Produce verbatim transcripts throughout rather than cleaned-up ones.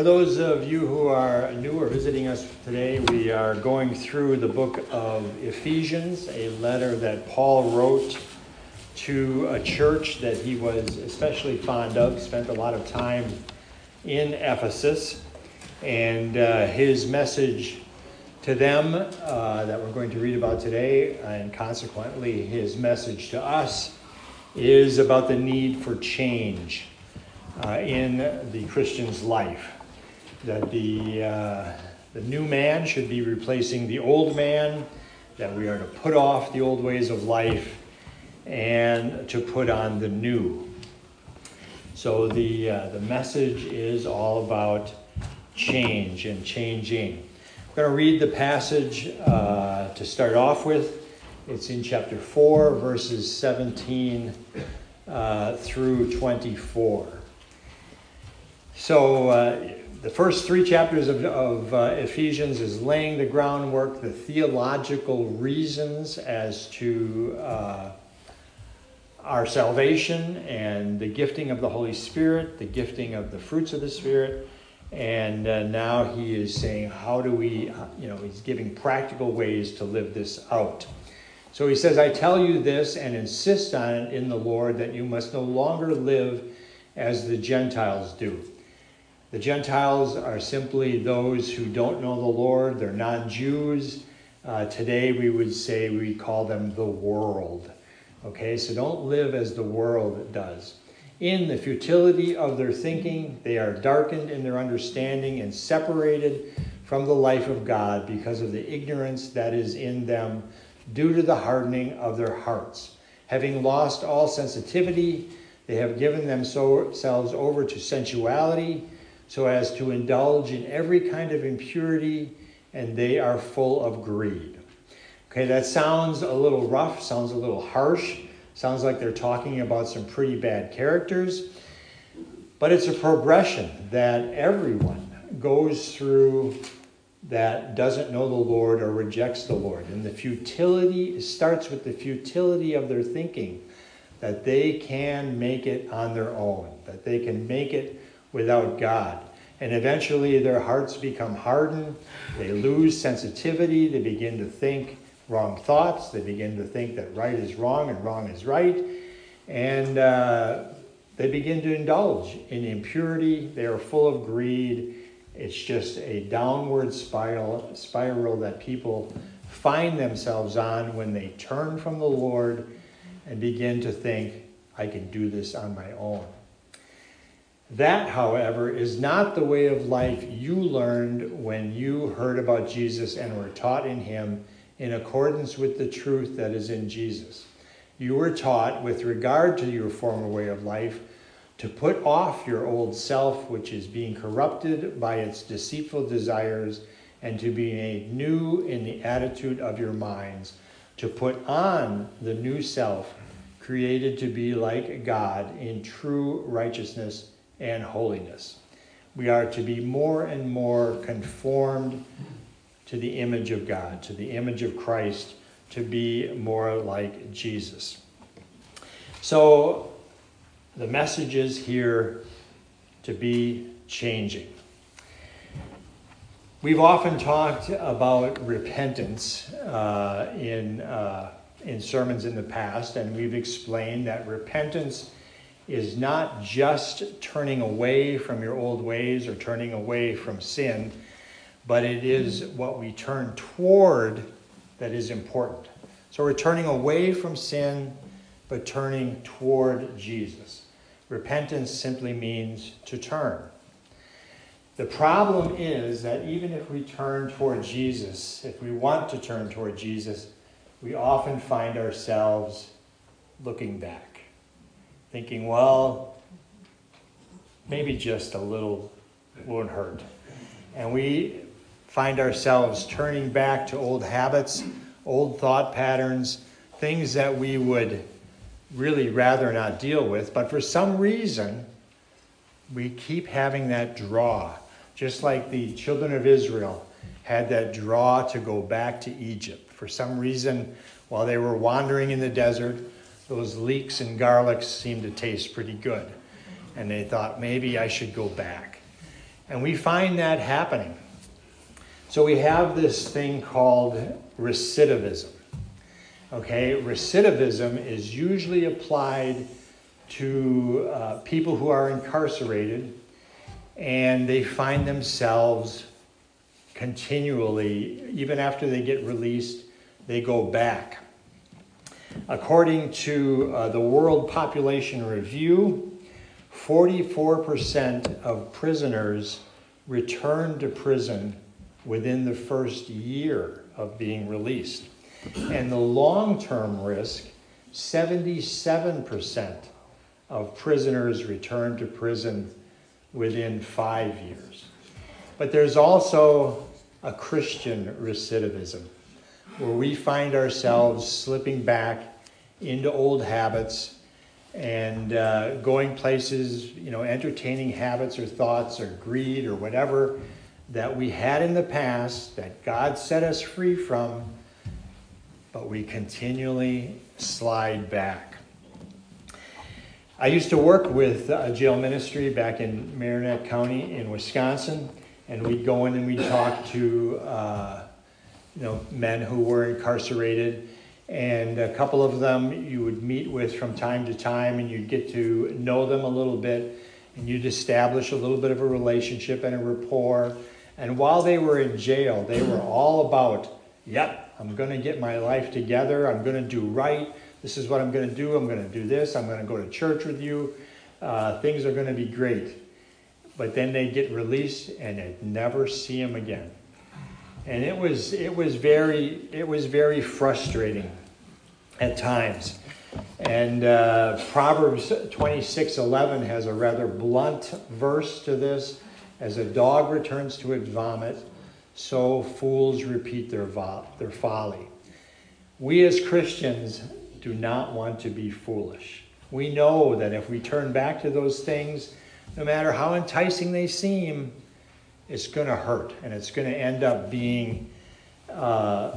For those of you who are new or visiting us today, we are going through the book of Ephesians, a letter that Paul wrote to a church that he was especially fond of, spent a lot of time in Ephesus. And uh, his message to them uh, that we're going to read about today, and consequently his message to us, is about the need for change uh, in the Christian's life. That the uh, the new man should be replacing the old man, that we are to put off the old ways of life and to put on the new. So the uh, the message is all about change and changing. I'm going to read the passage uh, to start off with. It's in chapter four, verses seventeen uh, through twenty-four. So uh, the first three chapters of, of uh, Ephesians is laying the groundwork, the theological reasons as to uh, our salvation and the gifting of the Holy Spirit, the gifting of the fruits of the Spirit. And uh, now he is saying, how do we, uh, you know, he's giving practical ways to live this out. So he says, I tell you this and insist on it in the Lord, that you must no longer live as the Gentiles do. The Gentiles are simply those who don't know the Lord. They're non-Jews. Uh, today we would say we call them the world. Okay, so don't live as the world does. In the futility of their thinking, they are darkened in their understanding and separated from the life of God because of the ignorance that is in them due to the hardening of their hearts. Having lost all sensitivity, they have given themselves over to sensuality, so as to indulge in every kind of impurity, and they are full of greed. Okay, that sounds a little rough, sounds a little harsh, sounds like they're talking about some pretty bad characters, but it's a progression that everyone goes through that doesn't know the Lord or rejects the Lord. And the futility, it starts with the futility of their thinking, that they can make it on their own, that they can make it without God. And eventually their hearts become hardened. They lose sensitivity. They begin to think wrong thoughts. They begin to think that right is wrong and wrong is right. And uh, they begin to indulge in impurity. They are full of greed. It's just a downward spiral, spiral that people find themselves on when they turn from the Lord and begin to think, I can do this on my own. That, however, is not the way of life you learned when you heard about Jesus and were taught in him in accordance with the truth that is in Jesus. You were taught, with regard to your former way of life, to put off your old self, which is being corrupted by its deceitful desires, and to be made new in the attitude of your minds, to put on the new self, created to be like God in true righteousness and holiness. We are to be more and more conformed to the image of God, to the image of Christ, to be more like Jesus. So the message is here to be changing. We've often talked about repentance uh, in, uh, in sermons in the past, and we've explained that repentance is not just turning away from your old ways or turning away from sin, but it is what we turn toward that is important. So we're turning away from sin, but turning toward Jesus. Repentance simply means to turn. The problem is that even if we turn toward Jesus, if we want to turn toward Jesus, we often find ourselves looking back. Thinking, well, maybe just a little won't hurt. And we find ourselves turning back to old habits, old thought patterns, things that we would really rather not deal with. But for some reason, we keep having that draw. Just like the children of Israel had that draw to go back to Egypt. For some reason, while they were wandering in the desert, those leeks and garlics seemed to taste pretty good. And they thought, maybe I should go back. And we find that happening. So we have this thing called recidivism. Okay, recidivism is usually applied to uh, people who are incarcerated, and they find themselves continually, even after they get released, they go back. According to uh, the World Population Review, forty-four percent of prisoners return to prison within the first year of being released. And the long-term risk, seventy-seven percent of prisoners return to prison within five years. But there's also a Christian recidivism, where we find ourselves slipping back into old habits and uh, going places, you know, entertaining habits or thoughts or greed or whatever that we had in the past that God set us free from, but we continually slide back. I used to work with a jail ministry back in Marinette County in Wisconsin, and we'd go in and we'd talk to uh, you know, men who were incarcerated, and a couple of them you would meet with from time to time, and you'd get to know them a little bit, and you'd establish a little bit of a relationship and a rapport. And while they were in jail, they were all about, yep, I'm going to get my life together, I'm going to do right, this is what I'm going to do, I'm going to do this, I'm going to go to church with you, uh, things are going to be great. But then they get released and they'd never see them again. And it was it was very it was very frustrating at times. And uh, Proverbs twenty-six eleven has a rather blunt verse to this. As a dog returns to its vomit, so fools repeat their vo- their folly. We as Christians do not want to be foolish. We know that if we turn back to those things, no matter how enticing they seem, it's going to hurt, and it's going to end up being uh,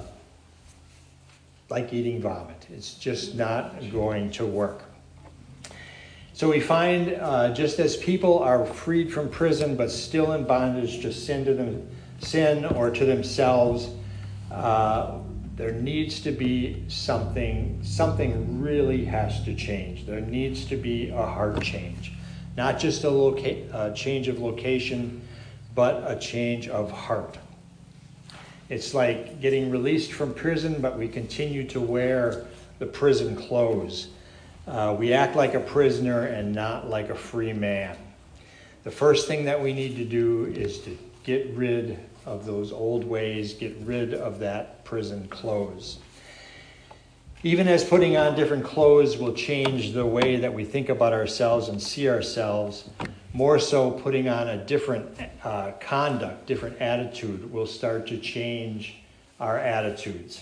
like eating vomit. It's just not going to work. So we find uh, just as people are freed from prison but still in bondage to sin, to them, sin or to themselves, uh, there needs to be something, something really has to change. There needs to be a heart change. Not just a loca- uh, change of location, but a change of heart. It's like getting released from prison, but we continue to wear the prison clothes. Uh, we act like a prisoner and not like a free man. The first thing that we need to do is to get rid of those old ways, get rid of that prison clothes. Even as putting on different clothes will change the way that we think about ourselves and see ourselves, more so putting on a different uh, conduct, different attitude will start to change our attitudes.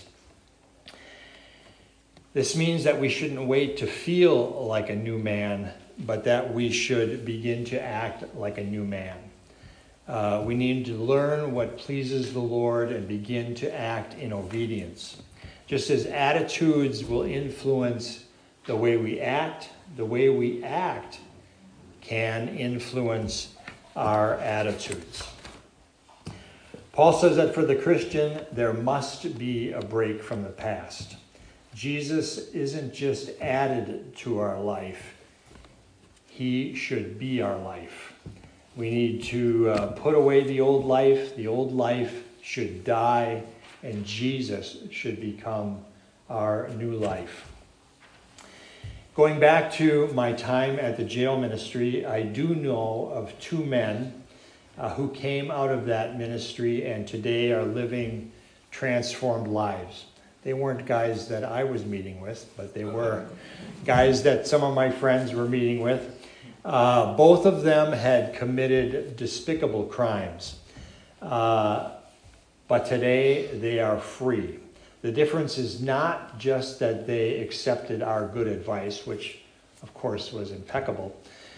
This means that we shouldn't wait to feel like a new man, but that we should begin to act like a new man. Uh, we need to learn what pleases the Lord and begin to act in obedience. Just as attitudes will influence the way we act, the way we act can influence our attitudes. Paul says that for the Christian, there must be a break from the past. Jesus isn't just added to our life. He should be our life. We need to uh, put away the old life. The old life should die, and Jesus should become our new life. Going back to my time at the jail ministry, I do know of two men uh, who came out of that ministry and today are living transformed lives. They weren't guys that I was meeting with, but they were guys that some of my friends were meeting with. Uh, both of them had committed despicable crimes, uh, but today they are free. The difference is not just that they accepted our good advice, which of course was impeccable.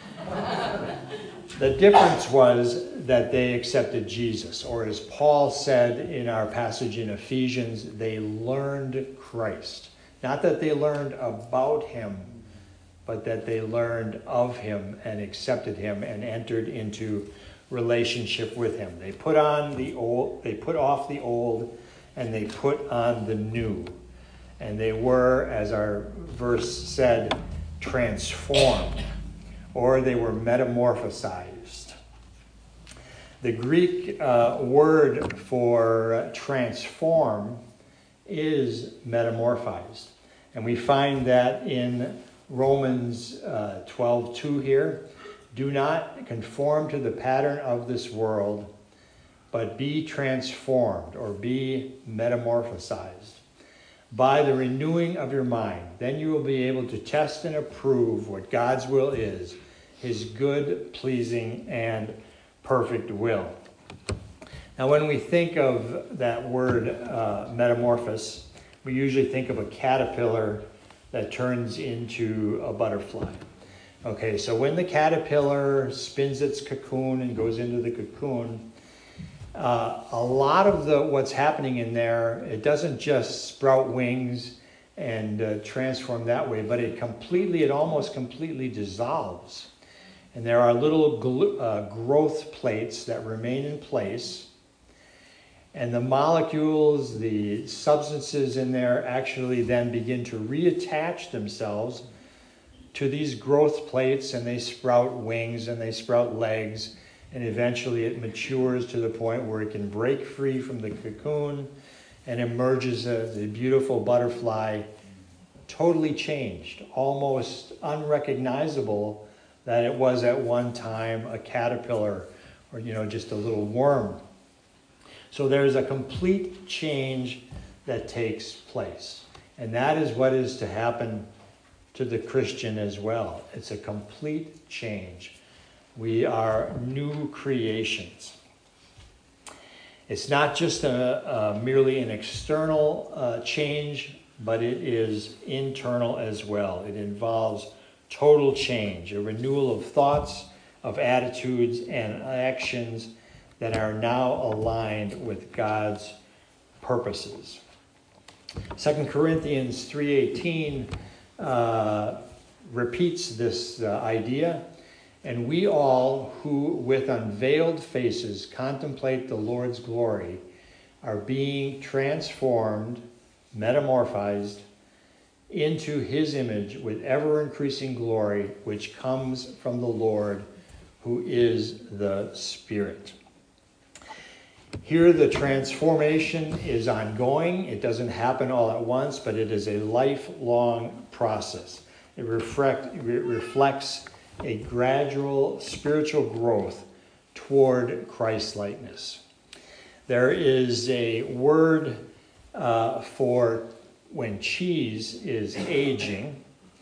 The difference was that they accepted Jesus, or as Paul said in our passage in Ephesians, they learned Christ. Not that they learned about him, but that they learned of him and accepted him and entered into relationship with him. They put on the old, they put off the old, and they put on the new. And they were, as our verse said, transformed, or they were metamorphosized. The Greek uh, word for transform is metamorphized. And we find that in Romans uh, twelve two here. Do not conform to the pattern of this world, but be transformed or be metamorphosized by the renewing of your mind. Then you will be able to test and approve what God's will is, his good, pleasing, and perfect will. Now, when we think of that word uh, metamorphose, we usually think of a caterpillar that turns into a butterfly. Okay, so when the caterpillar spins its cocoon and goes into the cocoon, uh, a lot of the what's happening in there, it doesn't just sprout wings and uh, transform that way, but it completely, it almost completely dissolves. And there are little glu- uh, growth plates that remain in place. And the molecules, the substances in there actually then begin to reattach themselves to these growth plates, and they sprout wings and they sprout legs, and eventually it matures to the point where it can break free from the cocoon and emerges as a beautiful butterfly, totally changed, almost unrecognizable that it was at one time a caterpillar or, you know, just a little worm. So there's a complete change that takes place. And that is what is to happen to the Christian as well. It's a complete change. We are new creations. It's not just a, a merely an external uh, change, but it is internal as well. It involves total change, a renewal of thoughts, of attitudes, and actions that are now aligned with God's purposes. Second Corinthians three eighteen uh, repeats this uh, idea. And we all who with unveiled faces contemplate the Lord's glory are being transformed, metamorphosed into his image with ever-increasing glory, which comes from the Lord, who is the Spirit. Here the transformation is ongoing. It doesn't happen all at once, but it is a lifelong process. It reflect, it reflects a gradual spiritual growth toward Christ-likeness. There is a word uh, for when cheese is aging,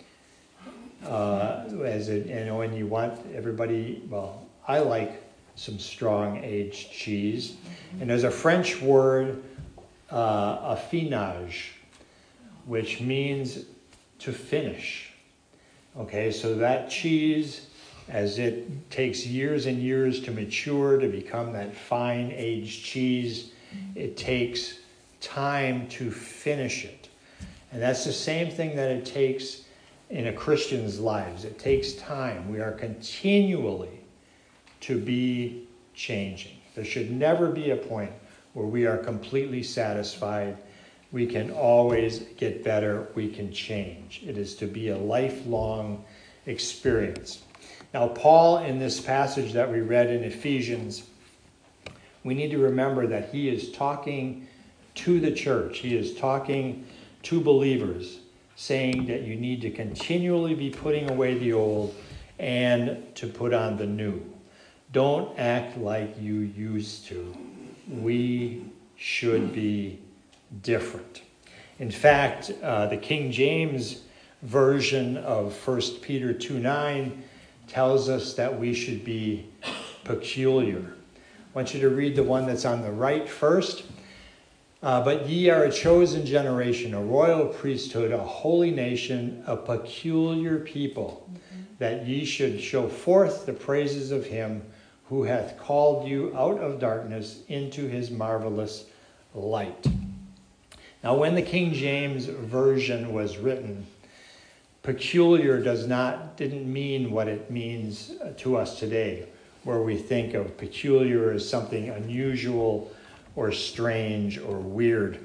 uh, as it, you know, when you want everybody, well, I like some strong aged cheese. And there's a French word, uh, affinage, which means to finish. Okay, so that cheese, as it takes years and years to mature, to become that fine aged cheese, it takes time to finish it. And that's the same thing that it takes in a Christian's lives. It takes time. We are continually to be changing. There should never be a point where we are completely satisfied. We can always get better. We can change. It is to be a lifelong experience. Now, Paul, in this passage that we read in Ephesians, we need to remember that he is talking to the church. He is talking to believers, saying that you need to continually be putting away the old and to put on the new. Don't act like you used to. We should be different. In fact, uh, the King James version of First Peter two nine tells us that we should be peculiar. I want you to read the one that's on the right first. Uh, but ye are a chosen generation, a royal priesthood, a holy nation, a peculiar people, that ye should show forth the praises of him who hath called you out of darkness into his marvelous light. Now, when the King James Version was written, peculiar does not, didn't mean what it means to us today. where we think of peculiar as something unusual or strange or weird.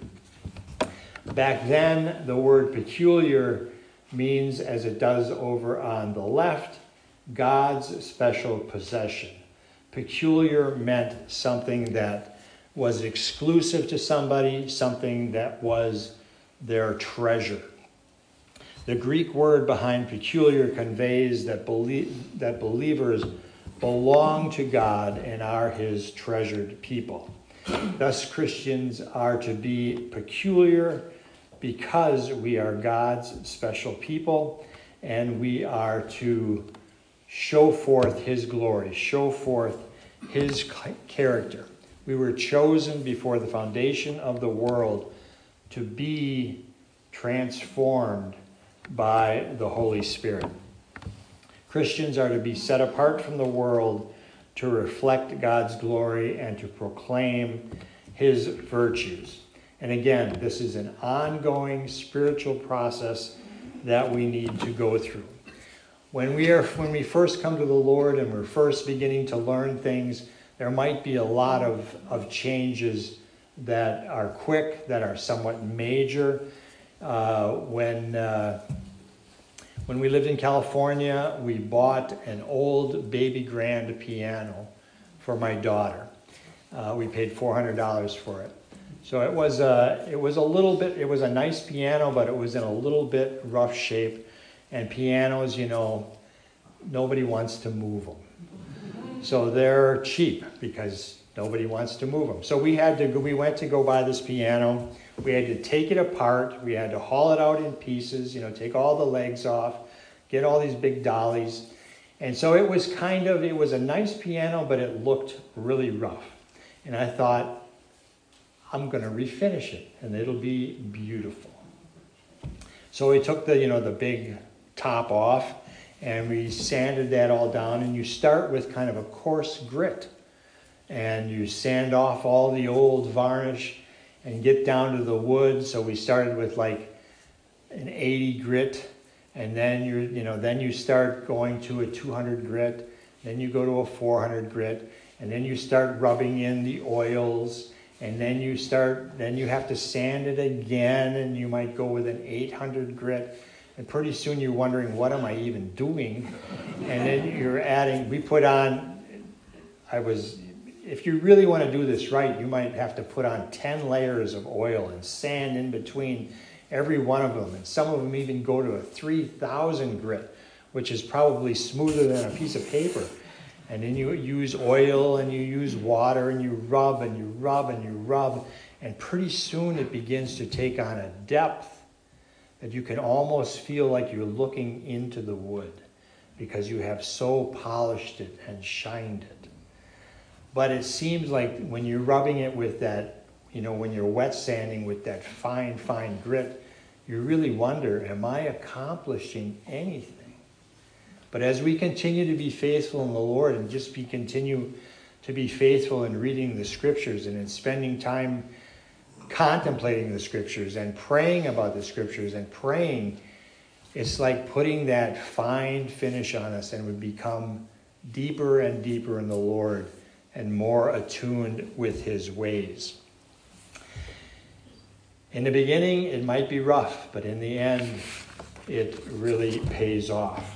Back then, the word peculiar means, as it does over on the left, God's special possession. Peculiar meant something that was exclusive to somebody, something that was their treasure. The Greek word behind peculiar conveys that, belie- that believers belong to God and are his treasured people. Thus, Christians are to be peculiar because we are God's special people, and we are to show forth his glory, show forth his character. We were chosen before the foundation of the world to be transformed by the Holy Spirit. Christians are to be set apart from the world to reflect God's glory and to proclaim his virtues. And again, this is an ongoing spiritual process that we need to go through. When we are, when we first come to the Lord and we're first beginning to learn things, there might be a lot of, of changes that are quick, that are somewhat major. Uh, when uh, when we lived in California, we bought an old baby grand piano for my daughter. Uh, we paid four hundred dollars for it. So it was a, it was a little bit, it was a nice piano, but it was in a little bit rough shape. And pianos, you know, nobody wants to move them. So they're cheap because nobody wants to move them. So we had to go, we went to go buy this piano. We had to take it apart. We had to haul it out in pieces, you know, take all the legs off, get all these big dollies. And so it was kind of, it was a nice piano, but it looked really rough. And I thought, I'm going to refinish it and it'll be beautiful. So we took the, you know, the big top off and we sanded that all down, and you start with kind of a coarse grit and you sand off all the old varnish and get down to the wood. So we started with like an eighty grit, and then you you know then you start going to a two hundred grit, then you go to a four hundred grit, and then you start rubbing in the oils, and then you start then you have to sand it again, and you might go with an eight hundred grit. And pretty soon you're wondering, what am I even doing? And then you're adding, we put on, I was, if you really want to do this right, you might have to put on ten layers of oil and sand in between every one of them. And some of them even go to a three thousand grit, which is probably smoother than a piece of paper. And then you use oil and you use water and you rub and you rub and you rub. And pretty soon it begins to take on a depth that you can almost feel like you're looking into the wood because you have so polished it and shined it. But it seems like when you're rubbing it with that, you know, when you're wet sanding with that fine, fine grit, you really wonder, am I accomplishing anything? But as we continue to be faithful in the Lord and just be continue to be faithful in reading the scriptures and in spending time contemplating the scriptures and praying about the scriptures and praying, it's like putting that fine finish on us, and we become deeper and deeper in the Lord and more attuned with his ways. In the beginning, it might be rough, but in the end, it really pays off.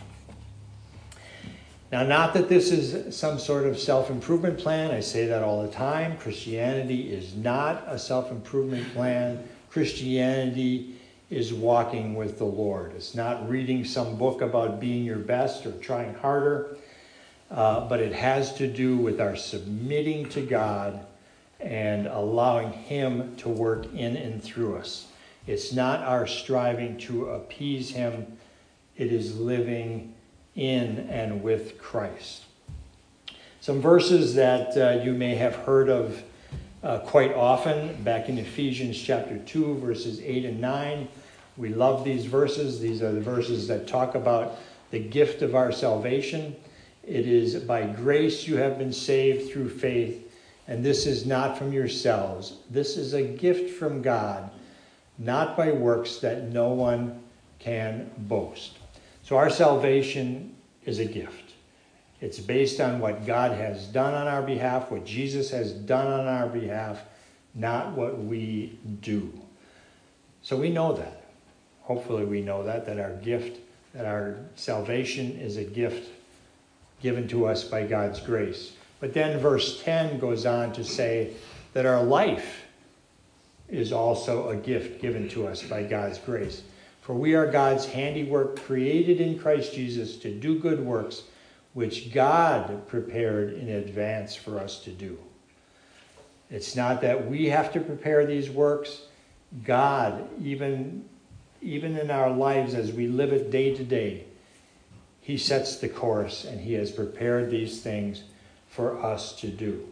Now, not that this is some sort of self-improvement plan. I say that all the time. Christianity is not a self-improvement plan. Christianity is walking with the Lord. It's not reading some book about being your best or trying harder, uh, but it has to do with our submitting to God and allowing him to work in and through us. It's not our striving to appease him. It is living in and with Christ. Some verses that uh, you may have heard of uh, quite often, back in Ephesians chapter two, verses eight and nine. We love these verses. These are the verses that talk about the gift of our salvation. It is by grace you have been saved through faith, and this is not from yourselves. This is a gift from God, not by works, that no one can boast. So our salvation is a gift. It's based on what God has done on our behalf, what Jesus has done on our behalf, not what we do. So we know that. Hopefully we know that, that our gift, that our salvation is a gift given to us by God's grace. But then verse ten goes on to say that our life is also a gift given to us by God's grace. For we are God's handiwork, created in Christ Jesus to do good works, which God prepared in advance for us to do. It's not that we have to prepare these works. God, even, even in our lives as we live it day to day, he sets the course and he has prepared these things for us to do.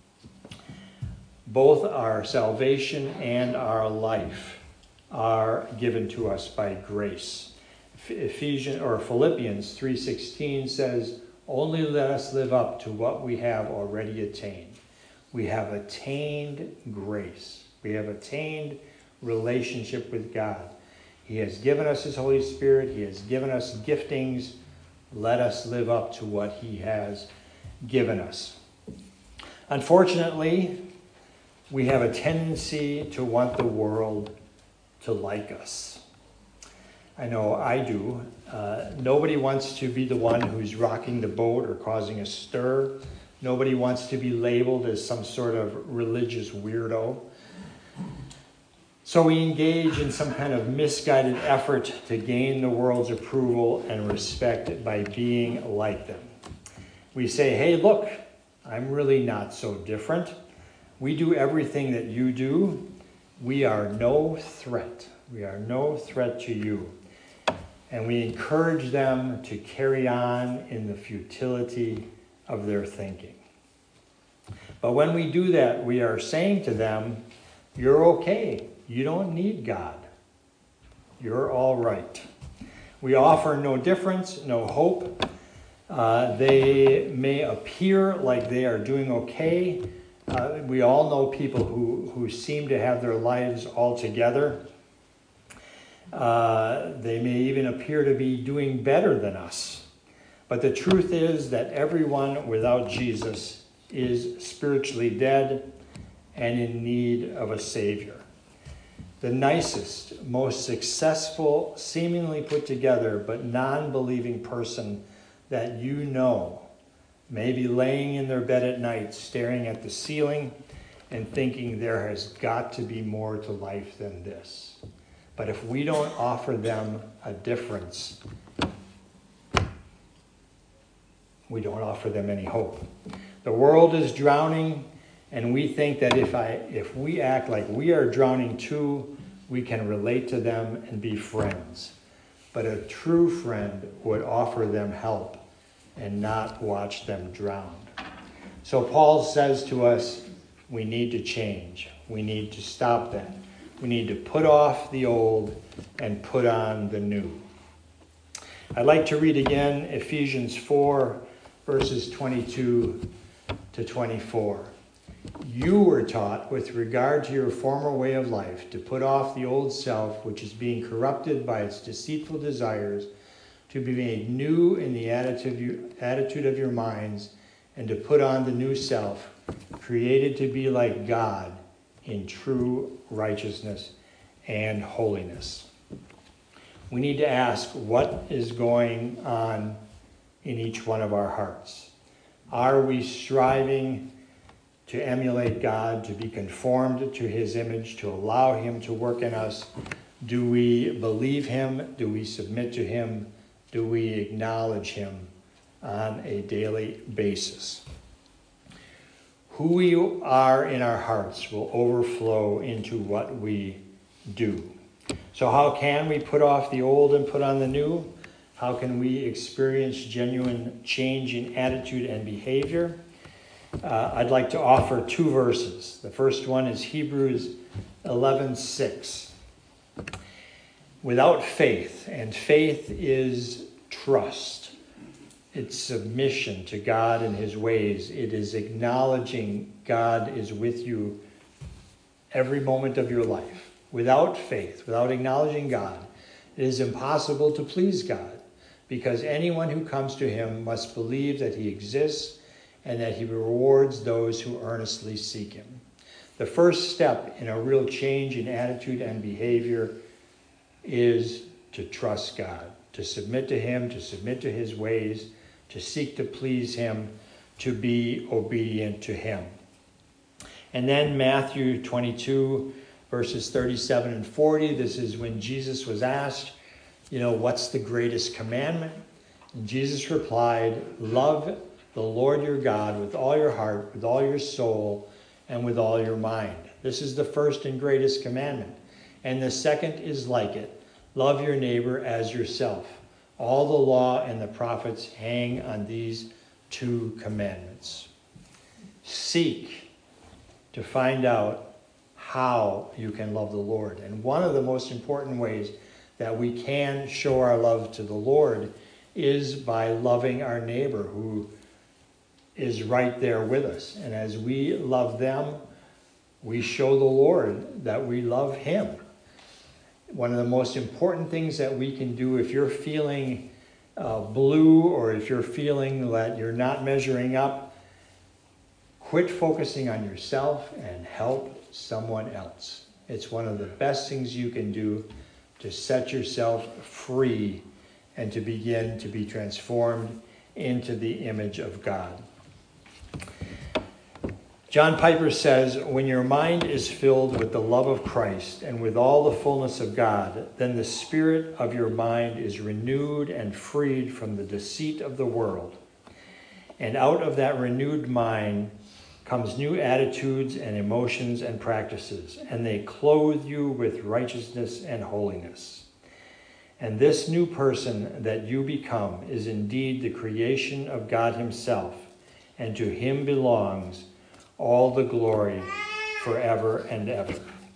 Both our salvation and our life are given to us by grace. Ephesians or Philippians three sixteen says, "Only let us live up to what we have already attained." We have attained grace. We have attained relationship with God. He has given us his Holy Spirit. He has given us giftings. Let us live up to what he has given us. Unfortunately, we have a tendency to want the world to like us. I know I do. Uh, nobody wants to be the one who's rocking the boat or causing a stir. Nobody wants to be labeled as some sort of religious weirdo. So we engage in some kind of misguided effort to gain the world's approval and respect by being like them. We say, hey, look, I'm really not so different. We do everything that you do. We are no threat. We are no threat to you. And we encourage them to carry on in the futility of their thinking. But when we do that, we are saying to them, you're okay. You don't need God. You're all right. We offer no difference, no hope. Uh, they may appear like they are doing okay. Uh, we all know people who, who seem to have their lives all together. Uh, they may even appear to be doing better than us. But the truth is that everyone without Jesus is spiritually dead and in need of a Savior. The nicest, most successful, seemingly put together, but non-believing person that you know may be laying in their bed at night, staring at the ceiling and thinking there has got to be more to life than this. But if we don't offer them a difference, we don't offer them any hope. The world is drowning, and we think that if I, if we act like we are drowning too, we can relate to them and be friends. But a true friend would offer them help and not watch them drown. So Paul says to us, we need to change. We need to stop that. We need to put off the old and put on the new. I'd like to read again Ephesians four, verses twenty-two to twenty-four. You were taught with regard to your former way of life to put off the old self, which is being corrupted by its deceitful desires, to be made new in the attitude, attitude of your minds, and to put on the new self, created to be like God in true righteousness and holiness. We need to ask what is going on in each one of our hearts. Are we striving to emulate God, to be conformed to his image, to allow him to work in us? Do we believe him? Do we submit to him? Do we acknowledge him on a daily basis? Who we are in our hearts will overflow into what we do. So how can we put off the old and put on the new? How can we experience genuine change in attitude and behavior? Uh, I'd like to offer two verses. The first one is Hebrews eleven six. Without faith, and faith is trust. It's submission to God and his ways. It is acknowledging God is with you every moment of your life. Without faith, without acknowledging God, it is impossible to please God. because anyone who comes to him must believe that he exists and that he rewards those who earnestly seek him. The first step in a real change in attitude and behavior is to trust God, to submit to him, to submit to his ways, to seek to please him, to be obedient to him. And then Matthew twenty-two, verses thirty-seven and forty, this is when Jesus was asked, you know, what's the greatest commandment? And Jesus replied, love the Lord your God with all your heart, with all your soul, and with all your mind. This is the first and greatest commandment. And the second is like it. Love your neighbor as yourself. All the law and the prophets hang on these two commandments. Seek to find out how you can love the Lord. And one of the most important ways that we can show our love to the Lord is by loving our neighbor who is right there with us. And as we love them, we show the Lord that we love him. One of the most important things that we can do if you're feeling uh, blue or if you're feeling that you're not measuring up, quit focusing on yourself and help someone else. It's one of the best things you can do to set yourself free and to begin to be transformed into the image of God. John Piper says, when your mind is filled with the love of Christ and with all the fullness of God, then the spirit of your mind is renewed and freed from the deceit of the world. And out of that renewed mind comes new attitudes and emotions and practices, and they clothe you with righteousness and holiness. And this new person that you become is indeed the creation of God himself, and to him belongs all the glory forever and ever.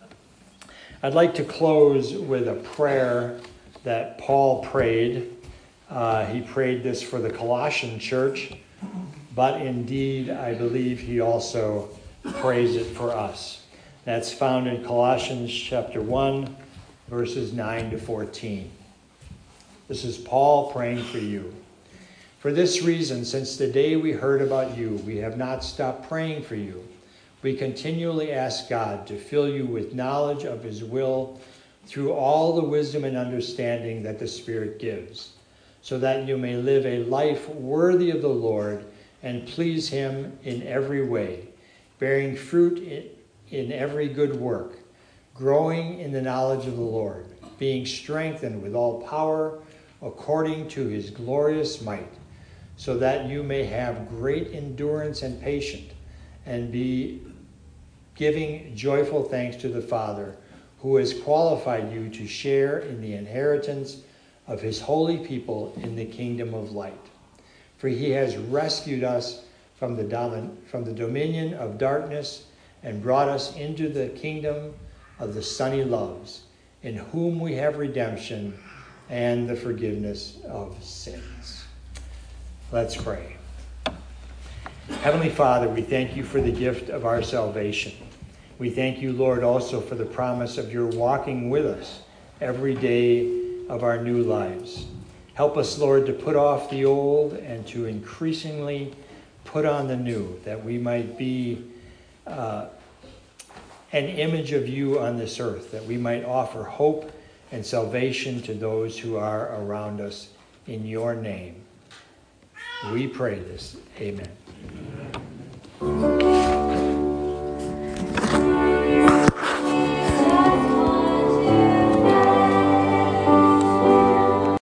I'd like to close with a prayer that Paul prayed. Uh, he prayed this for the Colossian church, but indeed, I believe he also prays it for us. That's found in Colossians chapter one, verses nine to fourteen. This is Paul praying for you. For this reason, since the day we heard about you, we have not stopped praying for you. We continually ask God to fill you with knowledge of his will through all the wisdom and understanding that the Spirit gives, so that you may live a life worthy of the Lord and please him in every way, bearing fruit in every good work, growing in the knowledge of the Lord, being strengthened with all power according to his glorious might, so that you may have great endurance and patience, and be giving joyful thanks to the Father, who has qualified you to share in the inheritance of his holy people in the kingdom of light. For he has rescued us from the, dom- from the dominion of darkness and brought us into the kingdom of the Son he loves, in whom we have redemption and the forgiveness of sins. Let's pray. Heavenly Father, we thank you for the gift of our salvation. We thank you, Lord, also for the promise of your walking with us every day of our new lives. Help us, Lord, to put off the old and to increasingly put on the new, that we might be uh, an image of you on this earth, that we might offer hope and salvation to those who are around us in your name. We pray this. Amen.